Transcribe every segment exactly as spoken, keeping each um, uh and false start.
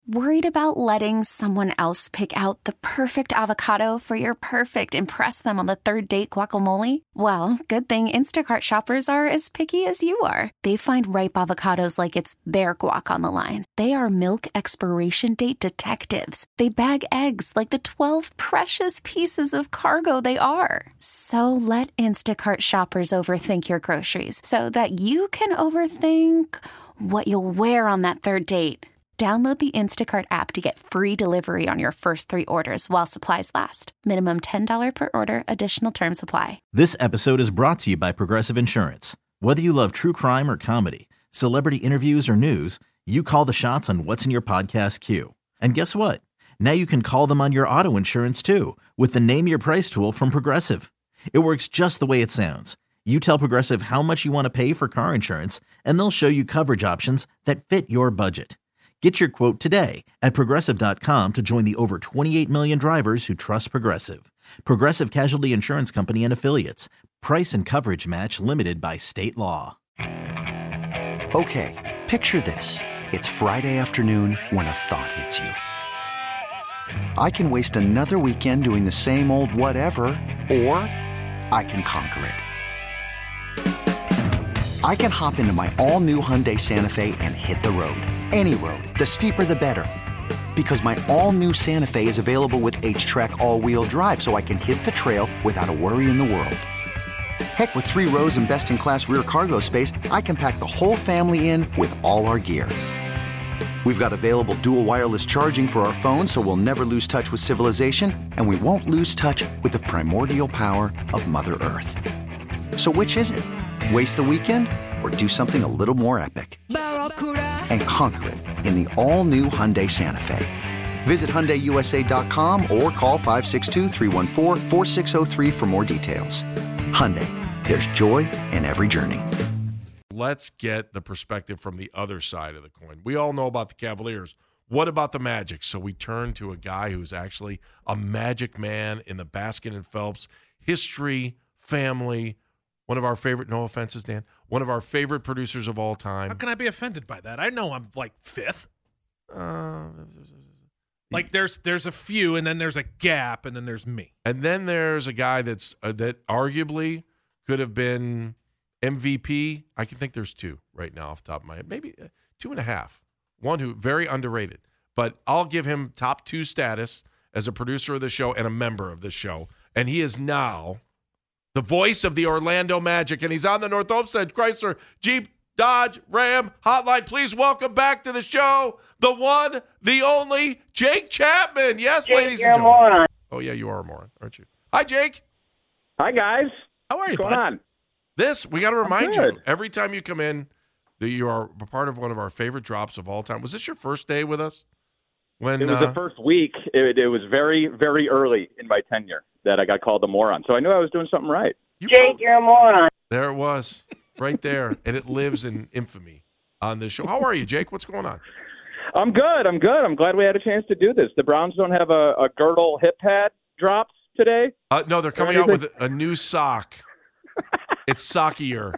Worried about letting someone else pick out the perfect avocado for your perfect impress them on the third date guacamole? Well, good thing Instacart shoppers are as picky as you are. They find ripe avocados like it's their guac on the line. They are milk expiration date detectives. They bag eggs like the twelve precious pieces of cargo they are. So let Instacart shoppers overthink your groceries so that you can overthink what you'll wear on that third date. Download the Instacart app to get free delivery on your first three orders while supplies last. Minimum ten dollars per order. Additional terms apply. This episode is brought to you by Progressive Insurance. Whether you love true crime or comedy, celebrity interviews or news, you call the shots on what's in your podcast queue. And guess what? Now you can call them on your auto insurance too with the Name Your Price tool from Progressive. It works just the way it sounds. You tell Progressive how much you want to pay for car insurance, and they'll show you coverage options that fit your budget. Get your quote today at Progressive dot com to join the over twenty-eight million drivers who trust Progressive. Progressive Casualty Insurance Company and Affiliates. Price and coverage match limited by state law. Okay, picture this. It's Friday afternoon when a thought hits you. I can waste another weekend doing the same old whatever, or I can conquer it. I can hop into my all-new Hyundai Santa Fe and hit the road. Any road. The steeper, the better. Because my all-new Santa Fe is available with H-Track all-wheel drive, so I can hit the trail without a worry in the world. Heck, with three rows and best-in-class rear cargo space, I can pack the whole family in with all our gear. We've got available dual wireless charging for our phones, so we'll never lose touch with civilization, and we won't lose touch with the primordial power of Mother Earth. So which is it? Waste the weekend or do something a little more epic? And conquer it in the all-new Hyundai Santa Fe. Visit Hyundai U S A dot com or call five six two, three one four, four six zero three for more details. Hyundai, there's joy in every journey. Let's get the perspective from the other side of the coin. We all know about the Cavaliers. What about the Magic? So we turn to a guy who's actually a Magic man in the Baskin and Phelps history, family, one of our favorite, no offenses, Dan, one of our favorite producers of all time. How can I be offended by that? I know I'm like fifth. Uh, like there's there's a few, and then there's a gap, and then there's me. And then there's a guy that's uh, that arguably could have been M V P. I can think there's two right now off the top of my head, maybe uh, two and a half. One who very underrated, but I'll give him top two status as a producer of the show and a member of the show, and he is now the voice of the Orlando Magic, and he's on the North Olmsted Chrysler Jeep Dodge Ram hotline. Please welcome back to the show the one, the only, Jake Chapman. Yes, Jake, ladies you're and gentlemen. a moron. Oh, yeah, you are a moron, aren't you? Hi, Jake. Hi, guys. How are you, What's going bud? on? This, we got to remind good. you, every time you come in, that you are a part of one of our favorite drops of all time. Was this your first day with us? When It was uh, the first week. It, it was very, very early in my tenure that I got called a moron. So I knew I was doing something right. you Jake, called- you're a moron. There it was, right there, and it lives in infamy on this show. How are you, Jake? What's going on? I'm good. I'm good. I'm glad we had a chance to do this. The Browns don't have a, a girdle hip pad drops today. Uh, no, they're coming out with a new sock. It's sockier.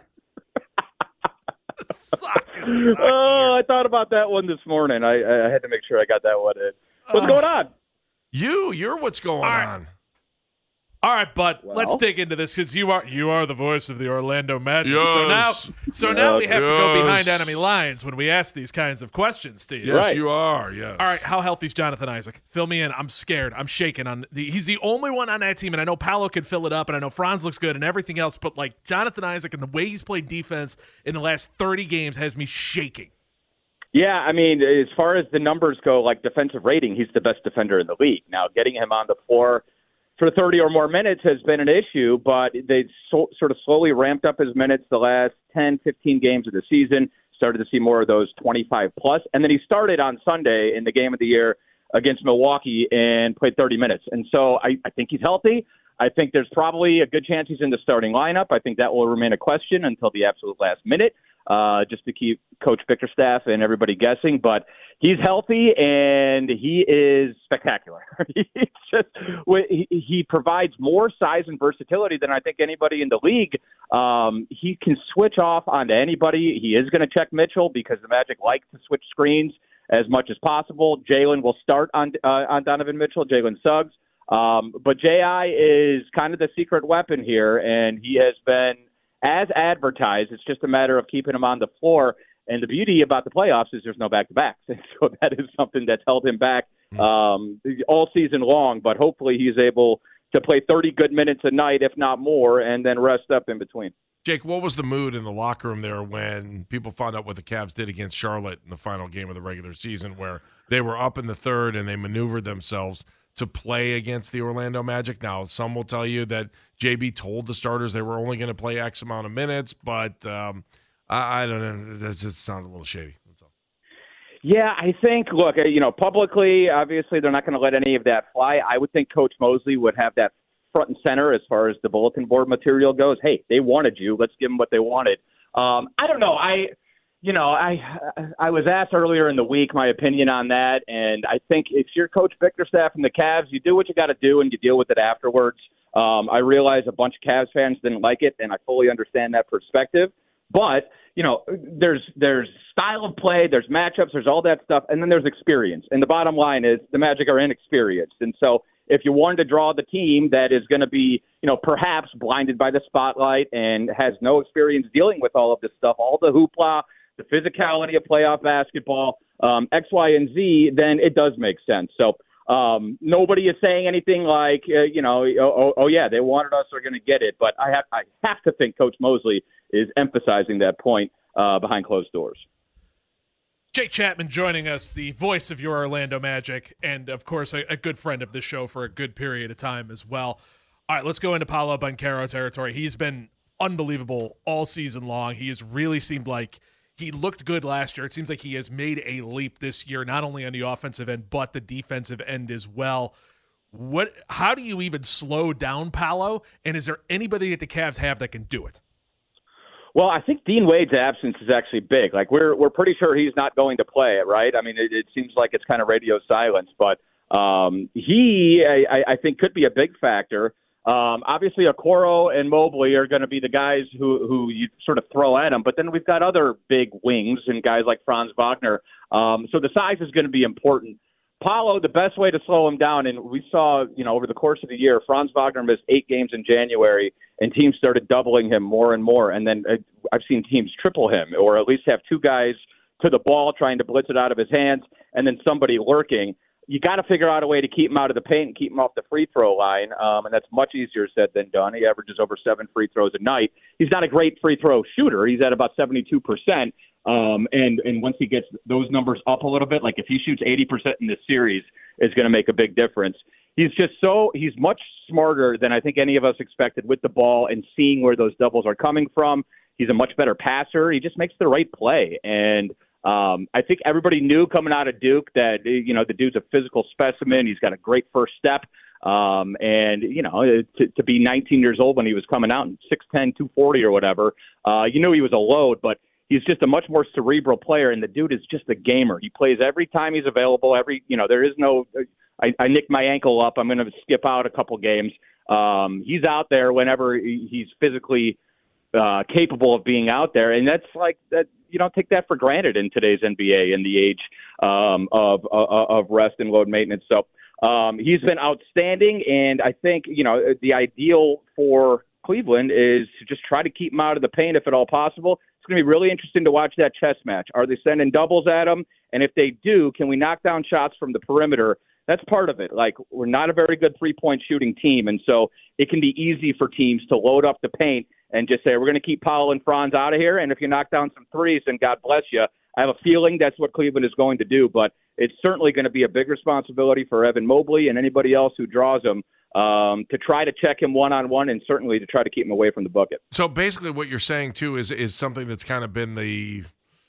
Oh, I thought about that one this morning. I, I had to make sure I got that one in. What's Uh, going on? You, you're what's going All right. on. All right, bud. Well? Let's dig into this because you are you are the voice of the Orlando Magic. So now, Yes. so now we have to go Yes. behind enemy lines when we ask these kinds of questions to you. Yes, Right. you are. Yes. All right, how healthy is Jonathan Isaac? Fill me in. I'm scared. I'm shaking. On the, he's the only one on that team, and I know Paolo can fill it up, and I know Franz looks good and everything else, but like Jonathan Isaac and the way he's played defense in the last thirty games has me shaking. Yeah, I mean, as far as the numbers go, like defensive rating, he's the best defender in the league. Now, getting him on the floor for thirty or more minutes has been an issue, but they so, sort of slowly ramped up his minutes the last ten, fifteen games of the season, started to see more of those twenty-five plus, and then he started on Sunday in the game of the year against Milwaukee and played thirty minutes. And so I, I think he's healthy. I think there's probably a good chance he's in the starting lineup. I think that will remain a question until the absolute last minute, uh, just to keep Coach Bickerstaff and everybody guessing. But he's healthy, and he is spectacular. It's just, he, he provides more size and versatility than I think anybody in the league. Um, he can switch off onto anybody. He is going to check Mitchell because the Magic like to switch screens as much as possible. Jalen will start on uh, on Donovan Mitchell, Jalen Suggs. Um, but J I is kind of the secret weapon here, and he has been as advertised. It's just a matter of keeping him on the floor. And the beauty about the playoffs is there's no back-to-backs. And so that is something that's held him back um, all season long. But hopefully he's able to play thirty good minutes a night, if not more, and then rest up in between. Jake, what was the mood in the locker room there when people found out what the Cavs did against Charlotte in the final game of the regular season, where they were up in the third and they maneuvered themselves to play against the Orlando Magic? Now, some will tell you that J B told the starters they were only going to play X amount of minutes, but um, I, I don't know. That just sounded a little shady. That's all. Yeah, I think, look, you know, publicly, obviously, they're not going to let any of that fly. I would think Coach Mosley would have that front and center as far as the bulletin board material goes. Hey, they wanted you. Let's give them what they wanted. Um, I don't know. I, you know, I I was asked earlier in the week my opinion on that, and I think if you're Coach Bickerstaff and the Cavs, you do what you got to do and you deal with it afterwards. Um, I realize a bunch of Cavs fans didn't like it, and I fully understand that perspective. But, you know, there's there's style of play, there's matchups, there's all that stuff, and then there's experience. And the bottom line is the Magic are inexperienced. And so if you wanted to draw the team that is going to be, you know, perhaps blinded by the spotlight and has no experience dealing with all of this stuff, all the hoopla, the physicality of playoff basketball, um, X, Y, and Z, then it does make sense. So um, nobody is saying anything like, uh, you know, oh, oh, yeah, they wanted us, they're going to get it. But I have, I have to think Coach Mosley is emphasizing that point uh, behind closed doors. Jake Chapman joining us, the voice of your Orlando Magic, and, of course, a, a good friend of the show for a good period of time as well. All right, let's go into Paolo Banchero territory. He's been unbelievable all season long. He has really seemed like he looked good last year. It seems like he has made a leap this year, not only on the offensive end, but the defensive end as well. What? How do you even slow down Paolo, and is there anybody that the Cavs have that can do it? Well, I think Dean Wade's absence is actually big. Like we're we're pretty sure he's not going to play, right? I mean, it, it seems like it's kind of radio silence, but um, he, I, I think, could be a big factor. Um, obviously, Okoro and Mobley are going to be the guys who who you sort of throw at him, but then we've got other big wings and guys like Franz Wagner. Um, so the size is going to be important. Paolo, the best way to slow him down, and we saw, you know, over the course of the year, Franz Wagner missed eight games in January, and teams started doubling him more and more. And then uh, I've seen teams triple him, or at least have two guys to the ball trying to blitz it out of his hands, and then somebody lurking. You got to figure out a way to keep him out of the paint and keep him off the free throw line, um, and that's much easier said than done. He averages over seven free throws a night. He's not a great free throw shooter. He's at about seventy-two percent. Um, and, and once he gets those numbers up a little bit, like if he shoots eighty percent in this series, it's going to make a big difference. He's just so, he's much smarter than I think any of us expected with the ball and seeing where those doubles are coming from. He's a much better passer. He just makes the right play. And um, I think everybody knew coming out of Duke that, you know, the dude's a physical specimen. He's got a great first step. Um, and, you know, to, to be nineteen years old when he was coming out, six ten, two forty or whatever, uh, you knew he was a load, but he's just a much more cerebral player, and the dude is just a gamer. He plays every time he's available. Every, you know, there is no, I, I nicked my ankle up, I'm going to skip out a couple games. Um, he's out there whenever he's physically uh, capable of being out there, and that's like that. You don't take that for granted in today's N B A in the age um, of, of of rest and load maintenance. So um, he's been outstanding, and I think, you know, the ideal for Cleveland is to just try to keep him out of the paint if at all possible. It's going to be really interesting to watch that chess match. Are they sending doubles at him? And if they do, can we knock down shots from the perimeter? That's part of it. Like, we're not a very good three-point shooting team, and so it can be easy for teams to load up the paint and just say, we're going to keep Powell and Franz out of here, and if you knock down some threes, then God bless you. I have a feeling that's what Cleveland is going to do, but it's certainly going to be a big responsibility for Evan Mobley and anybody else who draws him um, to try to check him one-on-one and certainly to try to keep him away from the bucket. So basically what you're saying, too, is is something that's kind of been the,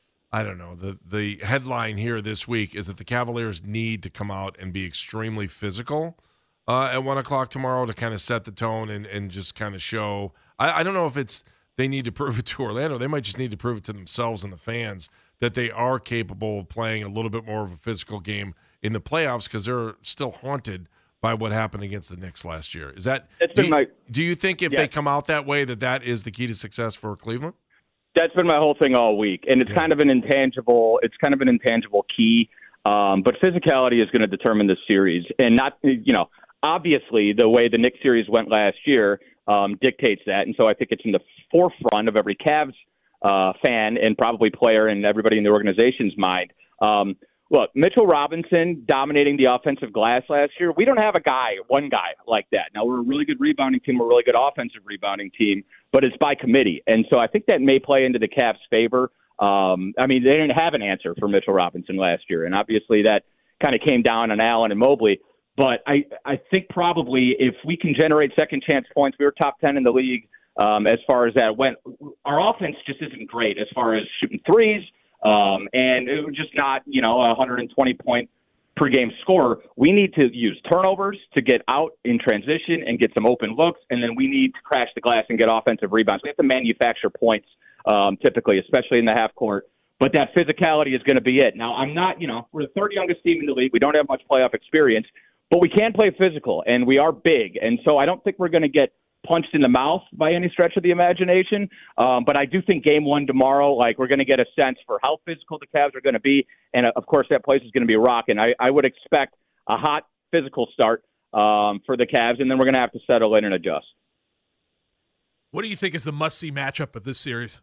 I don't know, the, the headline here this week is that the Cavaliers need to come out and be extremely physical uh, at one o'clock tomorrow to kind of set the tone and, and just kind of show. I, I don't know if it's they need to prove it to Orlando. They might just need to prove it to themselves and the fans that they are capable of playing a little bit more of a physical game in the playoffs because they're still haunted by what happened against the Knicks last year. Is that That's do, been you, my, do you think if yeah. they come out that way that that is the key to success for Cleveland? That's been my whole thing all week, and it's yeah. kind of an intangible. It's kind of an intangible key. Um, but physicality is going to determine this series, and not, you know, obviously the way the Knicks series went last year um, dictates that. And so I think it's in the forefront of every Cavs uh, fan and probably player and everybody in the organization's mind. Um, look, Mitchell Robinson dominating the offensive glass last year. We don't have a guy, one guy like that. Now, we're a really good rebounding team. We're a really good offensive rebounding team, but it's by committee. And so I think that may play into the Cavs' favor. Um, I mean, they didn't have an answer for Mitchell Robinson last year, and obviously that kind of came down on Allen and Mobley. But I, I think probably if we can generate second chance points, we were top ten in the league um, as far as that went. Our offense just isn't great as far as shooting threes, um, and it was just not, you know, a one hundred twenty point per game scorer. We need to use turnovers to get out in transition and get some open looks, and then we need to crash the glass and get offensive rebounds. We have to manufacture points um, typically, especially in the half court. But that physicality is going to be it. Now, I'm not, you know, we're the third youngest team in the league. We don't have much playoff experience. But we can play physical, and we are big. And so I don't think we're going to get punched in the mouth by any stretch of the imagination. Um, but I do think game one tomorrow, like, we're going to get a sense for how physical the Cavs are going to be. And, uh, of course, that place is going to be rocking. I, I would expect a hot physical start um, for the Cavs, and then we're going to have to settle in and adjust. What do you think is the must-see matchup of this series?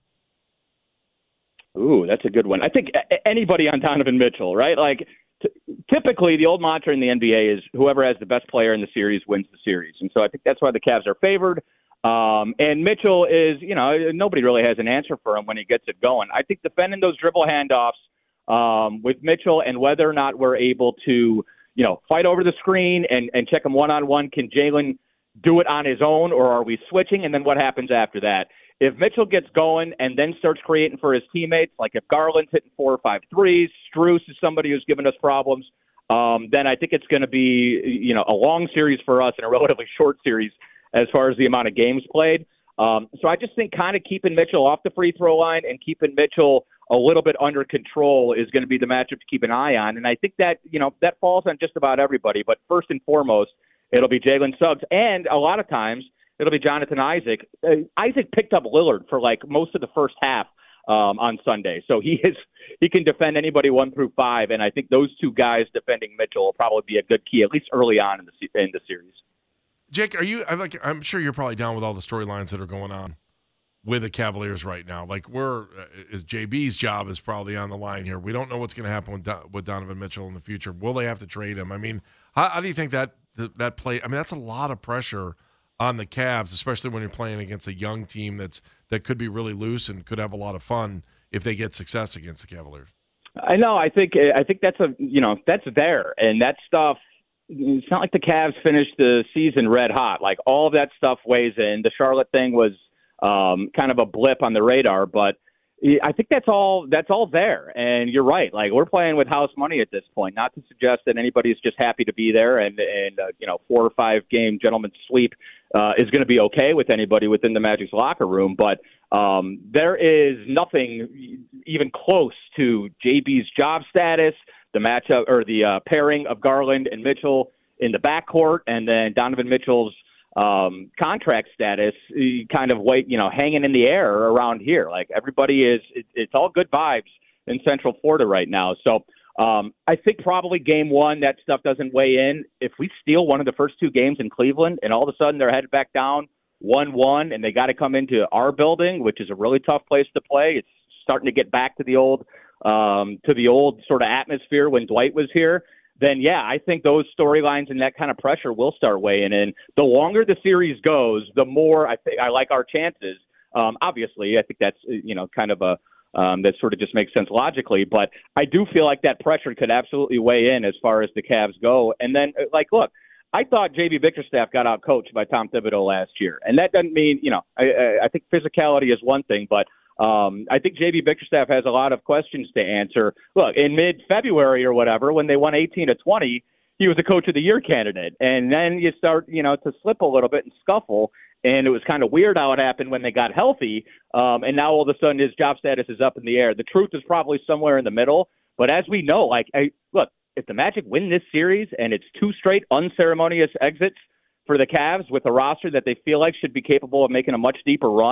Ooh, that's a good one. I think anybody on Donovan Mitchell, right? Like, typically, the old mantra in the N B A is whoever has the best player in the series wins the series. And so I think that's why the Cavs are favored. Um, and Mitchell is, you know, nobody really has an answer for him when he gets it going. I think defending those dribble handoffs um, with Mitchell and whether or not we're able to, you know, fight over the screen and, and check him one-on-one, can Jalen do it on his own or are we switching? And then what happens after that? If Mitchell gets going and then starts creating for his teammates, like if Garland's hitting four or five threes, Strus is somebody who's given us problems, um, then I think it's going to be, you know, a long series for us and a relatively short series as far as the amount of games played. Um, so I just think kind of keeping Mitchell off the free throw line and keeping Mitchell a little bit under control is going to be the matchup to keep an eye on. And I think that, you know, that falls on just about everybody. But first and foremost, it'll be Jalen Suggs. And a lot of times, it'll be Jonathan Isaac. Uh, Isaac picked up Lillard for like most of the first half um, on Sunday, so he is he can defend anybody one through five, and I think those two guys defending Mitchell will probably be a good key at least early on in the in the series. Jake, are you? I'm, like, I'm sure you're probably down with all the storylines that are going on with the Cavaliers right now. Like, we're is J B's job is probably on the line here. We don't know what's going to happen with Don, with Donovan Mitchell in the future. Will they have to trade him? I mean, how, how do you think that that play? I mean, that's a lot of pressure on the Cavs, especially when you're playing against a young team that's that could be really loose and could have a lot of fun if they get success against the Cavaliers. I know. I think I think that's a you know that's there, and that stuff. It's not like the Cavs finished the season red hot. Like all of that stuff weighs in. The Charlotte thing was um, kind of a blip on the radar, but I think that's all that's all there. And you're right. Like we're playing with house money at this point. Not to suggest that anybody's just happy to be there and and uh, you know four or five game gentleman's sweep uh, is going to be okay with anybody within the Magic's locker room. But um, there is nothing even close to J B's job status, the matchup or the uh, pairing of Garland and Mitchell in the backcourt, and then Donovan Mitchell's um, contract status kind of wait, you know, hanging in the air around here. Like everybody is, it, it's all good vibes in Central Florida right now. So um, I think probably game one, that stuff doesn't weigh in. If we steal one of the first two games in Cleveland and all of a sudden they're headed back down one one and they got to come into our building, which is a really tough place to play. It's starting to get back to the old, um, to the old sort of atmosphere when Dwight was here. Then, yeah, I think those storylines and that kind of pressure will start weighing in. The longer the series goes, the more I think I like our chances. Um, obviously, I think that's, you know, kind of a um, that sort of just makes sense logically. But I do feel like that pressure could absolutely weigh in as far as the Cavs go. And then, like, look, I thought J B Bickerstaff got out coached by Tom Thibodeau last year. And that doesn't mean, you know, I, I think physicality is one thing, but Um, I think J B Bickerstaff has a lot of questions to answer. Look, in mid-February or whatever, when they won eighteen to twenty, he was a Coach of the Year candidate. And then you start, you know, to slip a little bit and scuffle. And it was kind of weird how it happened when they got healthy. Um, and now all of a sudden his job status is up in the air. The truth is probably somewhere in the middle. But as we know, like, I, look, if the Magic win this series and it's two straight unceremonious exits for the Cavs with a roster that they feel like should be capable of making a much deeper run,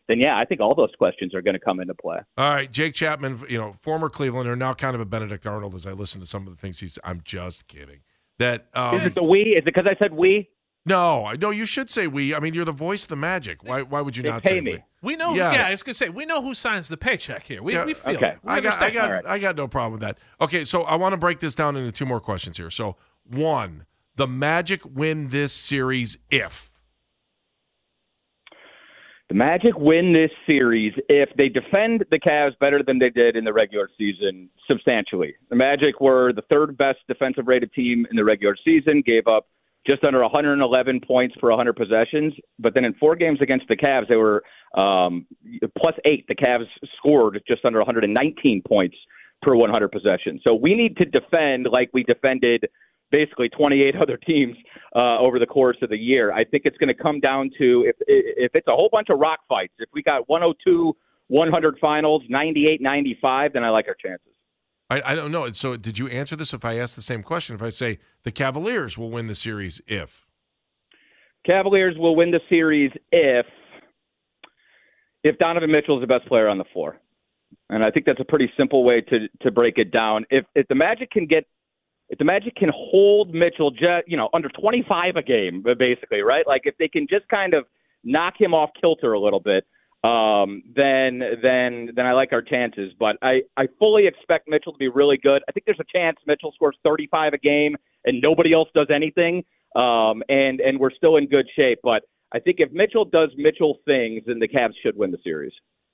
then yeah, I think all those questions are going to come into play. All right, Jake Chapman, you know, former Clevelander, now kind of a Benedict Arnold. As I listen to some of the things he's, I'm just kidding. That um, is it the we? Is it because I said we? No, I know you should say we. I mean, you're the voice of the Magic. Why? Why would you they not pay say me. we? We know. Yes. Yeah, I was gonna say we know who signs the paycheck here. We, Yeah, we feel. okay. It. We I got, I understand. got, right. I got no problem with that. Okay, so I want to break this down into two more questions here. So, one, the Magic win this series if the Magic win this series if they defend the Cavs better than they did in the regular season substantially. The Magic were the third best defensive rated team in the regular season, gave up just under one hundred eleven points per one hundred possessions. But then in four games against the Cavs, they were um, plus eight. The Cavs scored just under one hundred nineteen points per one hundred possessions. So we need to defend like we defended basically twenty-eight other teams uh, over the course of the year. I think it's going to come down to if if it's a whole bunch of rock fights. If we got one oh two, one hundred finals, ninety-eight, ninety-five, then I like our chances. I, I don't know. So did you answer this if I ask the same question? If I say the Cavaliers will win the series if? Cavaliers will win the series if if Donovan Mitchell is the best player on the floor. And I think that's a pretty simple way to to break it down. If if the Magic can get if the Magic can hold Mitchell just, you know, under twenty-five a game, basically, right? Like if they can just kind of knock him off kilter a little bit, um, then then then I like our chances. But I, I fully expect Mitchell to be really good. I think there's a chance Mitchell scores thirty-five a game and nobody else does anything, um, and, and we're still in good shape. But I think if Mitchell does Mitchell things, then the Cavs should win the series.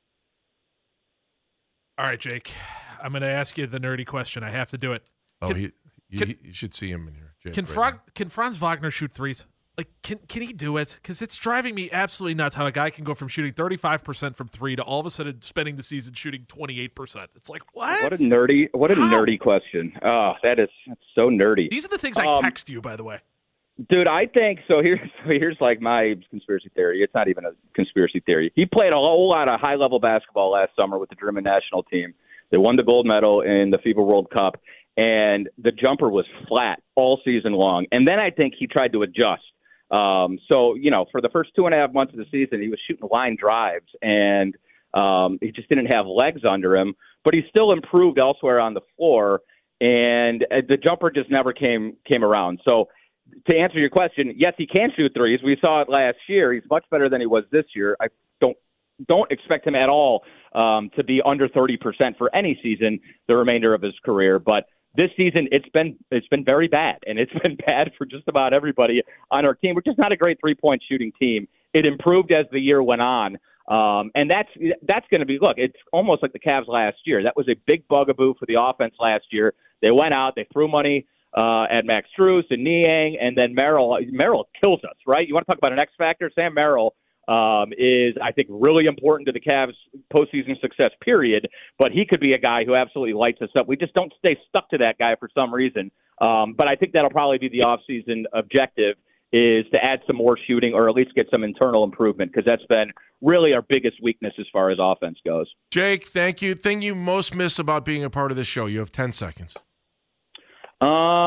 All right, Jake. I'm going to ask you the nerdy question. I have to do it. Oh, Can- he, you, can- you should see him in here. Jake, Can right Fra- now. can Franz Wagner shoot threes? Like, can can he do it? Because it's driving me absolutely nuts how a guy can go from shooting thirty-five percent from three to all of a sudden spending the season shooting twenty-eight percent. It's like, what? What a nerdy, what a How? nerdy question. Oh, that is that's so nerdy. These are the things I Um, text you, by the way. Dude, I think so. Here's so here's like my conspiracy theory. It's not even a conspiracy theory. He played a whole lot of high level basketball last summer with the German national team. They won the gold medal in the FIBA World Cup, and the jumper was flat all season long. And then I think he tried to adjust. Um, so you know, for the first two and a half months of the season, he was shooting line drives, and um, he just didn't have legs under him. But he still improved elsewhere on the floor, and uh, the jumper just never came came around. So. To answer your question, yes, he can shoot threes. We saw it last year. He's much better than he was this year. I don't don't expect him at all um, to be under thirty percent for any season the remainder of his career. But this season, it's been it's been very bad, and it's been bad for just about everybody on our team. We're just not a great three-point shooting team. It improved as the year went on, um, and that's that's going to be look. It's almost like the Cavs last year. That was a big bugaboo for the offense last year. They went out, they threw money. Uh, at Max Strus and Niang, and then Merrill. Merrill kills us, right? You want to talk about an X factor? Sam Merrill um, is, I think, really important to the Cavs' postseason success, period. But he could be a guy who absolutely lights us up. We just don't stay stuck to that guy for some reason. Um, but I think that'll probably be the offseason objective is to add some more shooting or at least get some internal improvement because that's been really our biggest weakness as far as offense goes. Jake, thank you. Thing you most miss about being a part of this show. You have ten seconds. Um,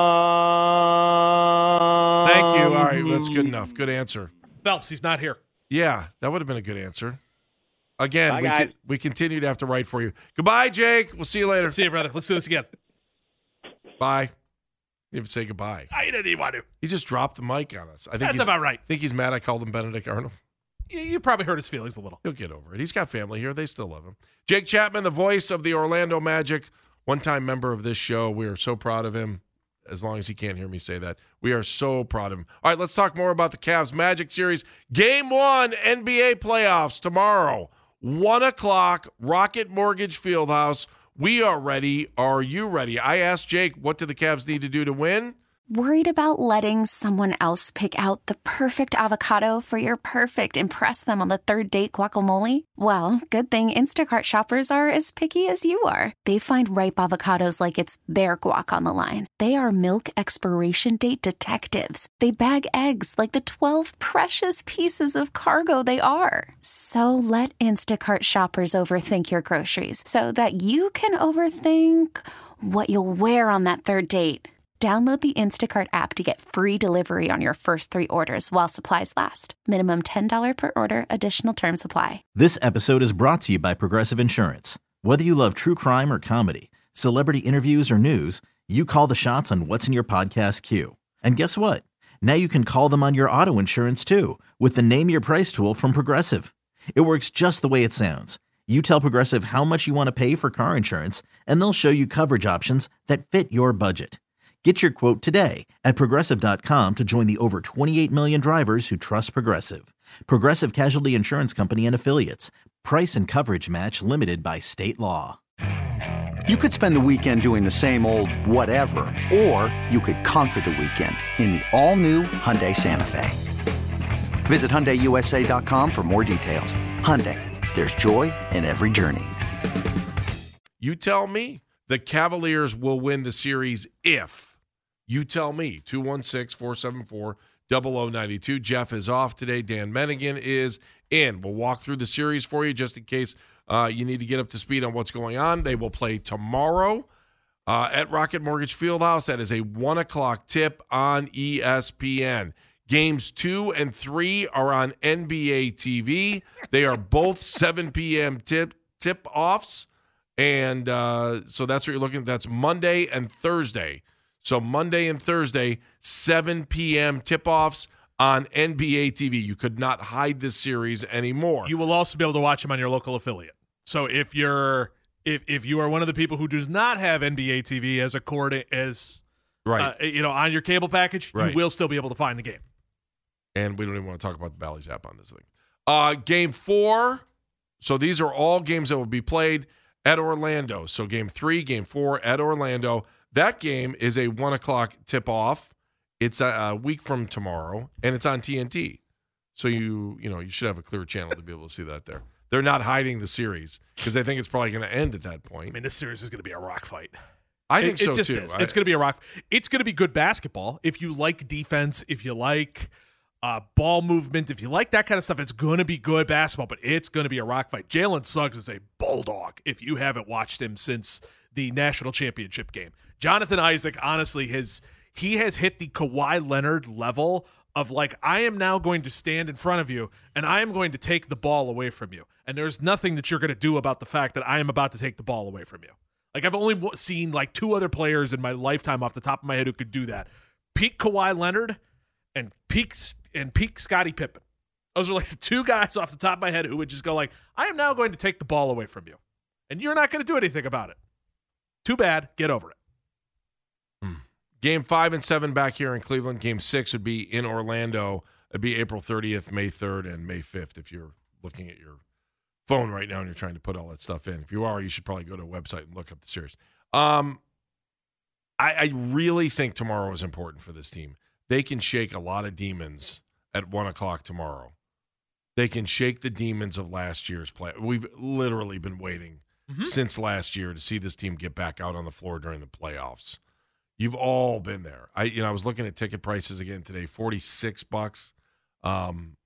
Thank you. All right, that's good enough. Good answer. Phelps, he's not here. Yeah, that would have been a good answer. Again, Bye, we guys. con- we continue to have to write for you. Goodbye, Jake. We'll see you later. See you, brother. Let's do this again. Bye. Didn't even say goodbye. I didn't even want to. He just dropped the mic on us. I think That's he's, about right. I think he's mad I called him Benedict Arnold. You, you probably hurt his feelings a little. He'll get over it. He's got family here. They still love him. Jake Chapman, the voice of the Orlando Magic, one-time member of this show. We are so proud of him. As long as he can't hear me say that. We are so proud of him. All right, let's talk more about the Cavs Magic series. Game one, N B A playoffs tomorrow, one o'clock, Rocket Mortgage Fieldhouse. We are ready. Are you ready? I asked Jake, what do the Cavs need to do to win? Worried about letting someone else pick out the perfect avocado for your perfect impress them on the third date guacamole? Well, good thing Instacart shoppers are as picky as you are. They find ripe avocados like it's their guac on the line. They are milk expiration date detectives. They bag eggs like the twelve precious pieces of cargo they are. So let Instacart shoppers overthink your groceries so that you can overthink what you'll wear on that third date. Download the Instacart app to get free delivery on your first three orders while supplies last. Minimum ten dollars per order. Additional terms apply. This episode is brought to you by Progressive Insurance. Whether you love true crime or comedy, celebrity interviews or news, you call the shots on what's in your podcast queue. And guess what? Now you can call them on your auto insurance too with the Name Your Price tool from Progressive. It works just the way it sounds. You tell Progressive how much you want to pay for car insurance, and they'll show you coverage options that fit your budget. Get your quote today at Progressive dot com to join the over twenty-eight million drivers who trust Progressive. Progressive Casualty Insurance Company and Affiliates. Price and coverage match limited by state law. You could spend the weekend doing the same old whatever, or you could conquer the weekend in the all-new Hyundai Santa Fe. Visit Hyundai U S A dot com for more details. Hyundai, there's joy in every journey. You tell me the Cavaliers will win the series if. You tell me. two one six, four seven four, zero zero nine two. Jeff is off today. Dan Mennigan is in. We'll walk through the series for you just in case uh, you need to get up to speed on what's going on. They will play tomorrow uh, at Rocket Mortgage Fieldhouse. That is a one o'clock tip on E S P N. Games two and three are on N B A T V. They are both seven p.m. tip tip-offs. And uh, so that's what you're looking at. That's Monday and Thursday. So Monday and Thursday, seven p.m. tip-offs on N B A T V. You could not hide this series anymore. You will also be able to watch them on your local affiliate. So if you're if if you are one of the people who does not have N B A T V as a cord as right, uh, you know, on your cable package, right, you will still be able to find the game. And we don't even want to talk about the Bally's app on this thing. Uh, game four. So these are all games that will be played at Orlando. So game three, game four at Orlando. That game is a one o'clock tip-off. It's a, a week from tomorrow, and it's on T N T. So you you know you should have a clear channel to be able to see that there. They're not hiding the series because they think it's probably going to end at that point. I mean, this series is going to be a rock fight. I think it, so it just too. Is. I, it's going to be a rock. It's going to be good basketball if you like defense. If you like uh, ball movement, if you like that kind of stuff, it's going to be good basketball. But it's going to be a rock fight. Jalen Suggs is a bulldog. If you haven't watched him since the national championship game, Jonathan Isaac honestly has he has hit the Kawhi Leonard level of like, I am now going to stand in front of you and I am going to take the ball away from you. And there's nothing that you're going to do about the fact that I am about to take the ball away from you. Like, I've only w- seen like two other players in my lifetime off the top of my head who could do that. Peak Kawhi Leonard and peak and peak Scottie Pippen. Those are like the two guys off the top of my head who would just go like, I am now going to take the ball away from you. And you're not going to do anything about it. Too bad. Get over it. Hmm. Game five and seven back here in Cleveland. Game six would be in Orlando. It'd be April thirtieth, May third, and May fifth if you're looking at your phone right now and you're trying to put all that stuff in. If you are, you should probably go to a website and look up the series. Um, I, I really think tomorrow is important for this team. They can shake a lot of demons at one o'clock tomorrow. They can shake the demons of last year's play. We've literally been waiting mm-hmm. since last year to see this team get back out on the floor during the playoffs. You've all been there. I, you know, I was looking at ticket prices again today. Forty-six bucks um,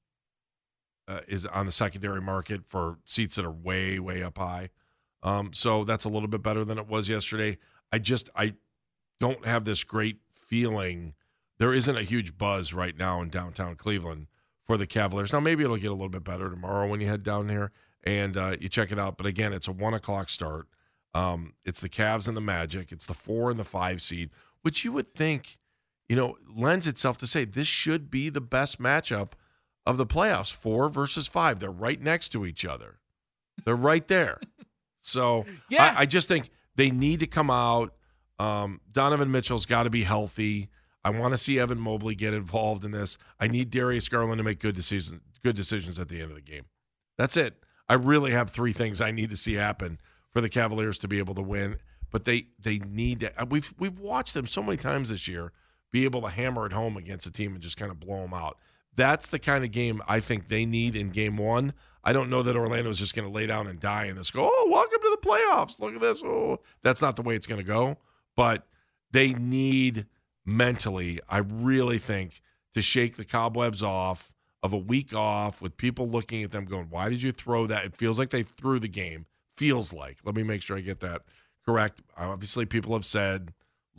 uh, is on the secondary market for seats that are way, way up high. Um, so that's a little bit better than it was yesterday. I just, I don't have this great feeling. There isn't a huge buzz right now in downtown Cleveland for the Cavaliers. Now maybe it'll get a little bit better tomorrow when you head down here and uh, you check it out. But again, it's a one o'clock start. Um, it's the Cavs and the Magic. It's the four and the five seed, which you would think, you know, lends itself to say this should be the best matchup of the playoffs. Four versus five. They're right next to each other. They're right there. So yeah. I, I just think they need to come out. Um, Donovan Mitchell's got to be healthy. I want to see Evan Mobley get involved in this. I need Darius Garland to make good decisions, good decisions at the end of the game. That's it. I really have three things I need to see happen for the Cavaliers to be able to win, but they they need to. We've we've watched them so many times this year be able to hammer it home against a team and just kind of blow them out. That's the kind of game I think they need in game one. I don't know that Orlando is just going to lay down and die and just go, oh, welcome to the playoffs. Look at this. Oh, that's not the way it's going to go. But they need mentally, I really think, to shake the cobwebs off of a week off with people looking at them going, why did you throw that? It feels like they threw the game. Feels like. Let me make sure I get that correct. Obviously, people have said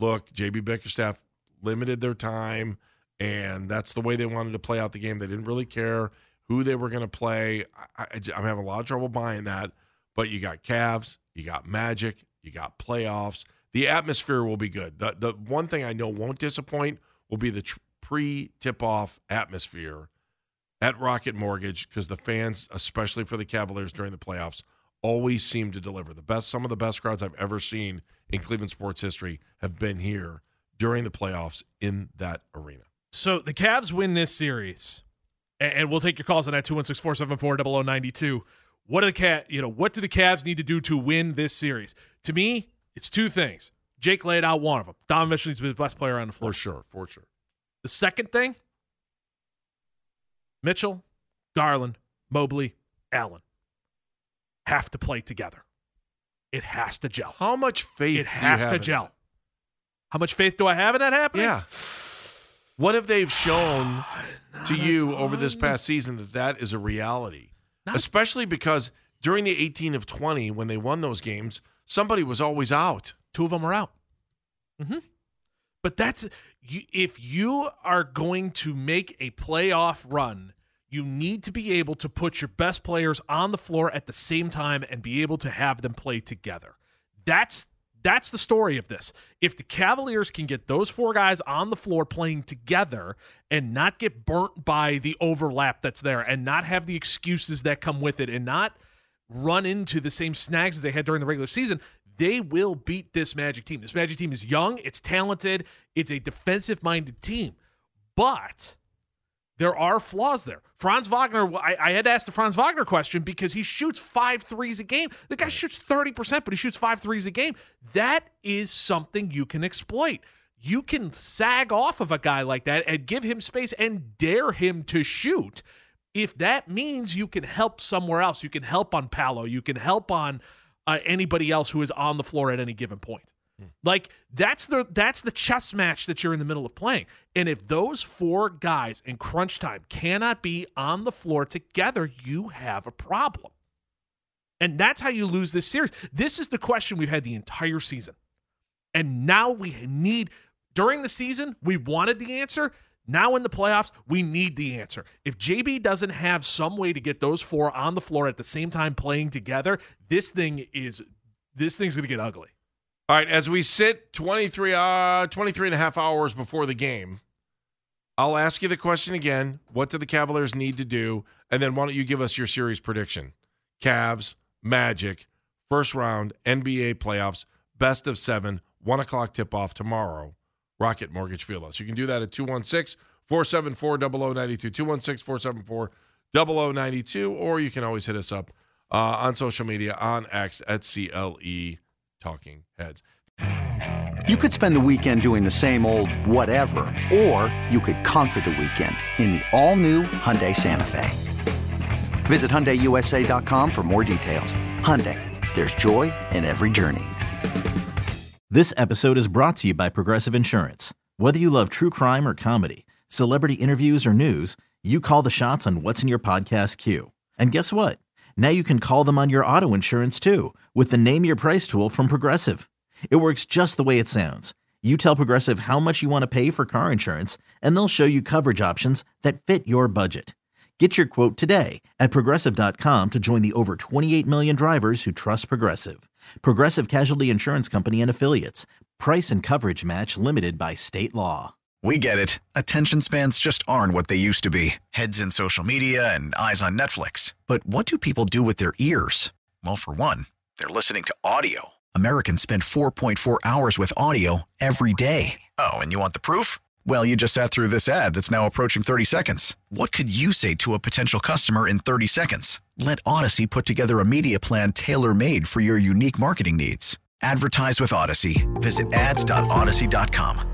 look, J B Bickerstaff limited their time, and that's the way they wanted to play out the game. They didn't really care who they were going to play. I, I, I'm having a lot of trouble buying that. But you got Cavs, you got Magic, you got playoffs. The atmosphere will be good. The, the one thing I know won't disappoint will be the tr- pre-tip-off atmosphere at Rocket Mortgage, because the fans, especially for the Cavaliers during the playoffs, always seem to deliver. The best, some of the best crowds I've ever seen in Cleveland sports history have been here during the playoffs in that arena. So the Cavs win this series, and, and we'll take your calls on that two one six, four seven four, zero zero nine two. What do the Cav, you know, what do the Cavs need to do to win this series? To me, it's two things. Jake laid out one of them. Donovan Mitchell needs to be the best player on the floor. For sure, for sure. The second thing, Mitchell, Garland, Mobley, Allen have to play together. It has to gel. How much faith It do has you to have in gel. that? How much faith do I have in that happening? Yeah. What have they shown to you over this past season that that is a reality? Not- Especially because during the eighteen of twenty, when they won those games, somebody was always out. Two of them are out. Mm-hmm. But that's you, if you are going to make a playoff run, you need to be able to put your best players on the floor at the same time and be able to have them play together. That's that's the story of this. If the Cavaliers can get those four guys on the floor playing together and not get burnt by the overlap that's there and not have the excuses that come with it and not run into the same snags they had during the regular season, they will beat this Magic team. This Magic team is young, it's talented, it's a defensive-minded team. But there are flaws there. Franz Wagner, I, I had to ask the Franz Wagner question because he shoots five threes a game. The guy shoots thirty percent, but he shoots five threes a game. That is something you can exploit. You can sag off of a guy like that and give him space and dare him to shoot. If that means you can help somewhere else, you can help on Paolo, you can help on uh, anybody else who is on the floor at any given point. Like that's the that's the chess match that you're in the middle of playing. And if those four guys in crunch time cannot be on the floor together, you have a problem. And that's how you lose this series. This is the question we've had the entire season. And now we need, during the season, we wanted the answer. Now in the playoffs, we need the answer. If J B doesn't have some way to get those four on the floor at the same time playing together, this thing is this thing's going to get ugly. All right, as we sit twenty-three, uh, twenty-three and a half hours before the game, I'll ask you the question again. What do the Cavaliers need to do? And then why don't you give us your series prediction? Cavs, Magic, first round, N B A playoffs, best of seven, one o'clock tip-off tomorrow, Rocket Mortgage Fieldhouse. You can do that at two one six, four seven four, zero zero nine two, two one six, four seven four, zero zero nine two, or you can always hit us up uh, on social media, on X at C L E Talking Heads. You could spend the weekend doing the same old whatever, or you could conquer the weekend in the all-new Hyundai Santa Fe. Visit Hyundai U S A dot com for more details. Hyundai, there's joy in every journey. This episode is brought to you by Progressive Insurance. Whether you love true crime or comedy, celebrity interviews or news, you call the shots on what's in your podcast queue. And guess what? Now you can call them on your auto insurance too with the Name Your Price tool from Progressive. It works just the way it sounds. You tell Progressive how much you want to pay for car insurance, and they'll show you coverage options that fit your budget. Get your quote today at Progressive dot com to join the over twenty-eight million drivers who trust Progressive. Progressive Casualty Insurance Company and Affiliates. Price and coverage match limited by state law. We get it. Attention spans just aren't what they used to be. Heads in social media and eyes on Netflix. But what do people do with their ears? Well, for one, they're listening to audio. Americans spend four point four hours with audio every day. Oh, and you want the proof? Well, you just sat through this ad that's now approaching thirty seconds. What could you say to a potential customer in thirty seconds? Let Odyssey put together a media plan tailor-made for your unique marketing needs. Advertise with Odyssey. Visit ads dot odyssey dot com.